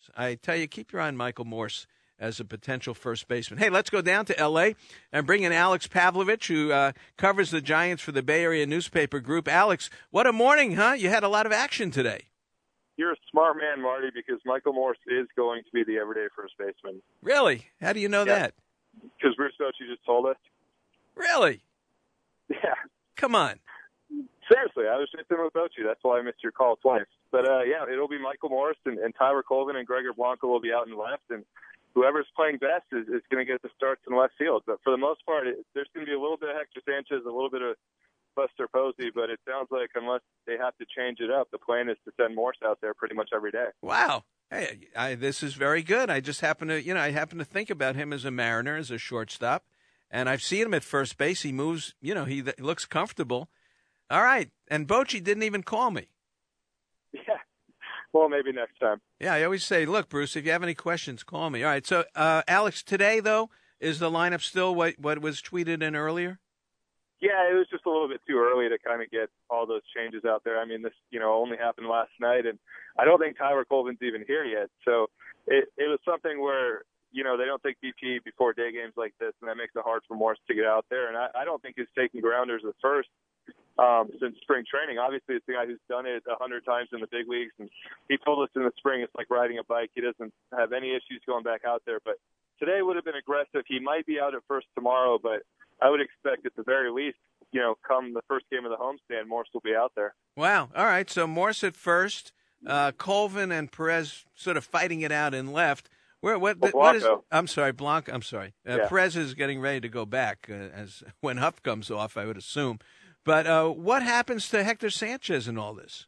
I tell you, keep your eye on Michael Morse as a potential first baseman. Hey, let's go down to L.A. and bring in Alex Pavlovich, who covers the Giants for the Bay Area newspaper group. Alex, what a morning, huh? You had a lot of action today. You're a smart man, Marty, because Michael Morse is going to be the everyday first baseman. Really? How do you know that? Because Bruce Bochy just told us. Really? Yeah. Come on. Seriously, I was just in with Bochy. That's why I missed your call twice. But, yeah, it'll be Michael Morse, and Tyler Colvin and Gregor Blanco will be out in left, and whoever's playing best is going to get the starts in left field. But for the most part, there's going to be a little bit of Hector Sanchez, a little bit of Buster Posey, but it sounds like unless they have to change it up, the plan is to send Morse out there pretty much every day. Wow. Hey, this is very good. I just happen to think about him as a Mariner, as a shortstop, and I've seen him at first base. He moves, he looks comfortable. All right. And Bochy didn't even call me. Yeah. Well, maybe next time. Yeah, I always say, look, Bruce, if you have any questions, call me. All right. So, Alex, today, though, is the lineup still what was tweeted in earlier? Yeah, it was just a little bit too early to kind of get all those changes out there. I mean, this, only happened last night, and I don't think Tyler Colvin's even here yet. So it was something where, they don't take BP before day games like this, and that makes it hard for Morse to get out there. And I don't think he's taking grounders at first since spring training. Obviously, it's the guy who's done it 100 times in the big leagues, and he told us in the spring it's like riding a bike. He doesn't have any issues going back out there. But today would have been aggressive. He might be out at first tomorrow, but I would expect at the very least, come the first game of the homestand, Morse will be out there. Wow. All right. So Morse at first, Colvin and Perez sort of fighting it out in left. What is? I'm sorry, Blanco. I'm sorry. Yeah. Perez is getting ready to go back as when Huff comes off, I would assume. But what happens to Hector Sanchez in all this?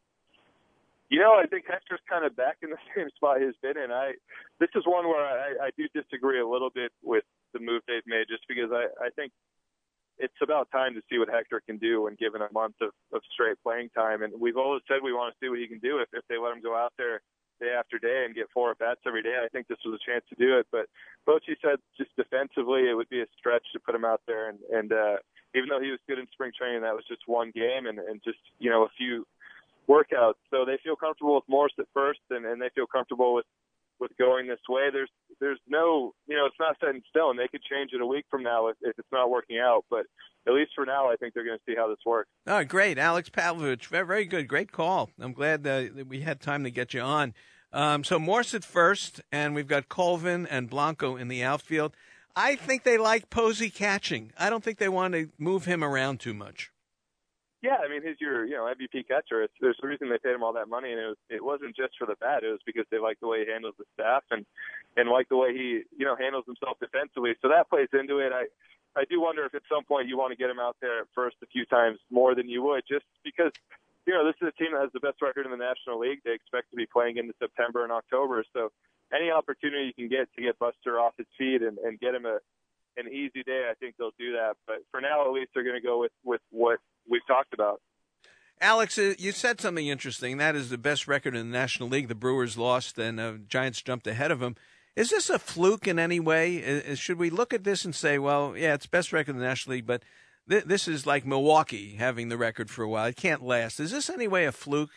I think Hector's kind of back in the same spot he's been in. This is one where I do disagree a little bit with the move they've made, just because I think it's about time to see what Hector can do when given a month of straight playing time. And we've always said we want to see what he can do if they let him go out there day after day and get 4 at-bats every day. I think this was a chance to do it. But Bochy said just defensively it would be a stretch to put him out there. And even though he was good in spring training, that was just one game and just, a few workouts. So they feel comfortable with Morse at first, and they feel comfortable with going this way. There's no, it's not set in stone. They could change it a week from now if it's not working out. But at least for now, I think they're going to see how this works. Oh, great. Alex Pavlovich, very, very good. Great call. I'm glad that we had time to get you on. So Morse at first, and we've got Colvin and Blanco in the outfield. I think they like Posey catching. I don't think they want to move him around too much. Yeah, I mean, he's your MVP catcher. There's a reason they paid him all that money, and it wasn't just for the bat. It was because they like the way he handles the staff and like the way he handles himself defensively. So that plays into it. I do wonder if at some point you want to get him out there at first a few times more than you would, just because this is a team that has the best record in the National League. They expect to be playing into September and October. So any opportunity you can get to get Buster off his feet and get him an easy day, I think they'll do that. But for now, at least they're going to go with what we've talked about. Alex, you said something interesting. That is the best record in the National League. The Brewers lost and Giants jumped ahead of them. Is this a fluke in any way? Should we look at this and say, well, yeah, it's best record in the National League, but this is like Milwaukee having the record for a while. It can't last. Is this any way a fluke?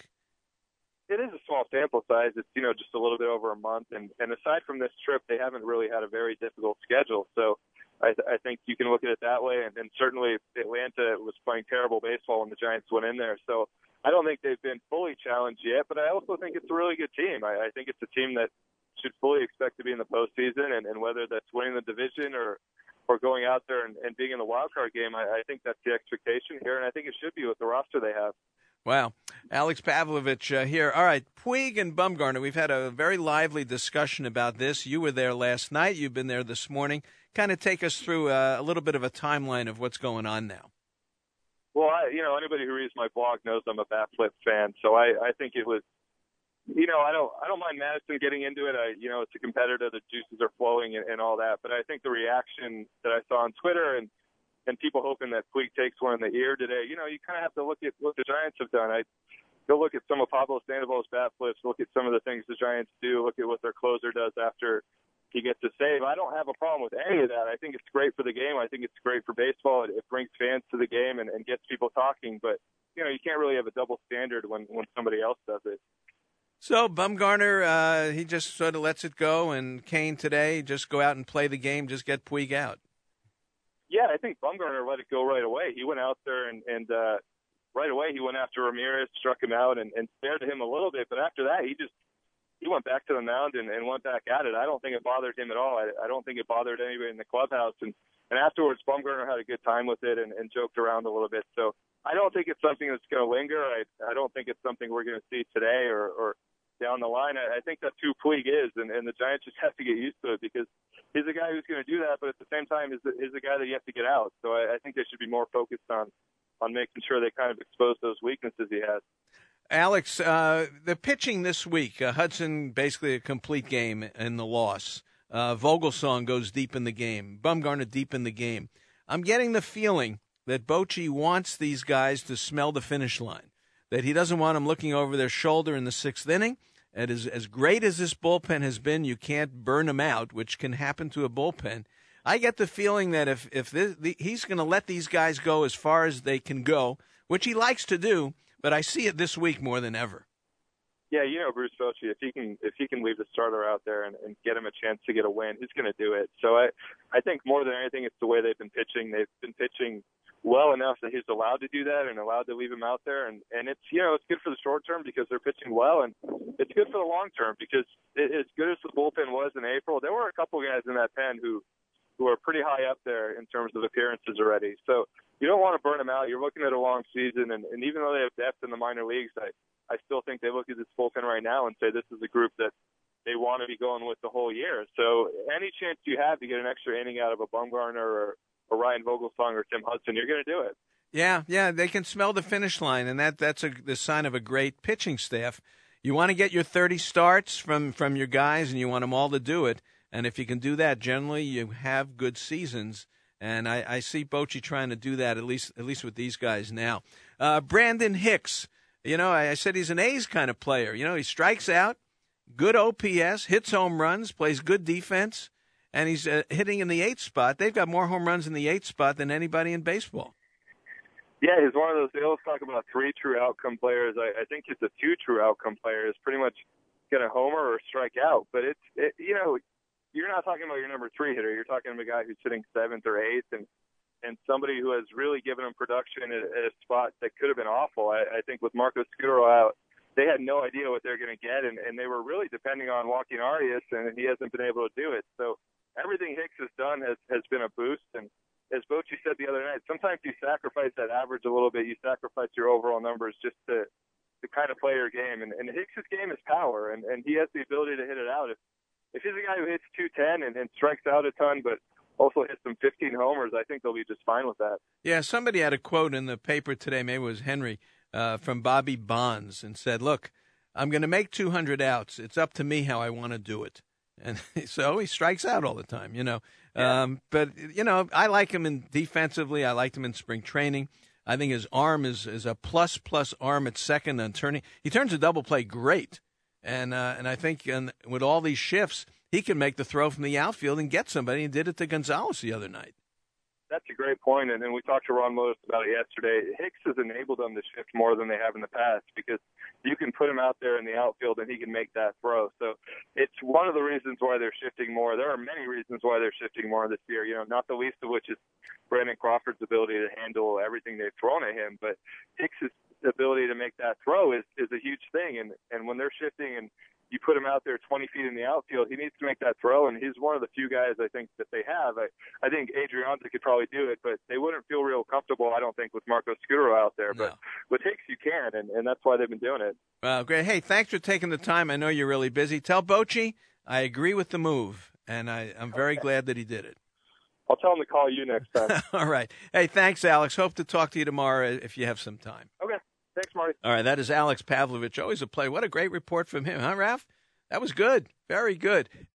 It is a small sample size. It's, just a little bit over a month. And aside from this trip, they haven't really had a very difficult schedule. So I think you can look at it that way. And certainly Atlanta was playing terrible baseball when the Giants went in there. So I don't think they've been fully challenged yet, but I also think it's a really good team. I think it's a team that should fully expect to be in the postseason, and whether that's winning the division or going out there and being in the wild card game, I think that's the expectation here, and I think it should be with the roster they have. Wow. Alex Pavlovich here. All right, Puig and Bumgarner, we've had a very lively discussion about this. You were there last night. You've been there this morning. Kind of take us through a little bit of a timeline of what's going on now. Well, anybody who reads my blog knows I'm a bat flip fan, so I think it was, I don't mind Madison getting into it. It's a competitor. The juices are flowing and all that, but I think the reaction that I saw on Twitter and people hoping that Puig takes one in the ear today, you kind of have to look at what the Giants have done. Go look at some of Pablo Sandoval's bat flips, look at some of the things the Giants do, look at what their closer does after he gets a save. I don't have a problem with any of that. I think it's great for the game. I think it's great for baseball. It brings fans to the game and gets people talking. But, you can't really have a double standard when somebody else does it. So Bumgarner, he just sort of lets it go, and Kane today just go out and play the game, just get Puig out. Yeah, I think Bumgarner let it go right away. He went out there and right away he went after Ramirez, struck him out, and spared him a little bit. But after that, he went back to the mound and went back at it. I don't think it bothered him at all. I don't think it bothered anybody in the clubhouse. And afterwards, Bumgarner had a good time with it and joked around a little bit. So I don't think it's something that's going to linger. I don't think it's something we're going to see today or down the line. I think that's who Puig is, and the Giants just have to get used to it because he's a guy who's going to do that, but at the same time is a guy that you have to get out. So I think they should be more focused on making sure they kind of expose those weaknesses he has. Alex, the pitching this week, Hudson basically a complete game in the loss. Vogelsong goes deep in the game. Bumgarner deep in the game. I'm getting the feeling that Bochy wants these guys to smell the finish line, that he doesn't want them looking over their shoulder in the sixth inning. And as great as this bullpen has been, you can't burn them out, which can happen to a bullpen. I get the feeling that if he's going to let these guys go as far as they can go, which he likes to do, but I see it this week more than ever. Yeah, Bruce Bochy, if he can leave the starter out there and get him a chance to get a win, he's going to do it. So I think more than anything, it's the way they've been pitching. They've been pitching well enough that he's allowed to do that and allowed to leave him out there. And it's, it's good for the short term because they're pitching well, and it's good for the long term because as good as the bullpen was in April, there were a couple guys in that pen who are pretty high up there in terms of appearances already. So you don't want to burn them out. You're looking at a long season, and even though they have depth in the minor leagues, I still think they look at this bullpen right now and say this is a group that they want to be going with the whole year. So any chance you have to get an extra inning out of a Bumgarner or Ryan Vogelsong or Tim Hudson, you're going to do it. Yeah, they can smell the finish line, and that's the sign of a great pitching staff. You want to get your 30 starts from your guys, and you want them all to do it. And if you can do that, generally you have good seasons. And I see Bochy trying to do that at least with these guys now. Brandon Hicks, I said he's an A's kind of player. He strikes out, good OPS, hits home runs, plays good defense. And he's hitting in the 8th spot. They've got more home runs in the 8th spot than anybody in baseball. Yeah, he's one of those. They always talk about 3 true outcome players. I think he's a 2 true outcome player. Is pretty much going to homer or strike out. But you're not talking about your number 3 hitter. You're talking about a guy who's hitting 7th or 8th, and somebody who has really given him production at a spot that could have been awful. I think with Marco Scutaro out, they had no idea what they're going to get, and they were really depending on Joaquin Arias, and he hasn't been able to do it. So everything Hicks has done has been a boost. And as Bochy said the other night, sometimes you sacrifice that average a little bit. You sacrifice your overall numbers just to kind of play your game. And Hicks' game is power, and he has the ability to hit it out. If he's a guy who hits 210 and strikes out a ton, but also hits some 15 homers, I think they'll be just fine with that. Yeah, somebody had a quote in the paper today, maybe it was Henry, from Bobby Bonds, and said, look, I'm going to make 200 outs. It's up to me how I want to do it. And so he strikes out all the time, Yeah. But, I like him defensively. I liked him in spring training. I think his arm is a plus arm at second and turning. He turns a double play great. And I think with all these shifts, he can make the throw from the outfield and get somebody, and did it to Gonzalez the other night. That's a great point, and we talked to Ron Motos about it yesterday. Hicks has enabled them to shift more than they have in the past because you can put him out there in the outfield and he can make that throw. So it's one of the reasons why they're shifting more. There are many reasons why they're shifting more this year, not the least of which is Brandon Crawford's ability to handle everything they've thrown at him. But Hicks' ability to make that throw is a huge thing, and when they're shifting and you put him out there 20 feet in the outfield, he needs to make that throw, and he's one of the few guys I think that they have. I think Adrianza could probably do it, but they wouldn't feel real comfortable, I don't think, with Marco Scutaro out there. No. But with Hicks, you can, and that's why they've been doing it. Well, great. Hey, thanks for taking the time. I know you're really busy. Tell Bochy I agree with the move, and I'm very glad that he did it. I'll tell him to call you next time. All right. Hey, thanks, Alex. Hope to talk to you tomorrow if you have some time. Okay. Thanks, Marty. All right. That is Alex Pavlovich. Always a play. What a great report from him, huh, Ralph? That was good. Very good.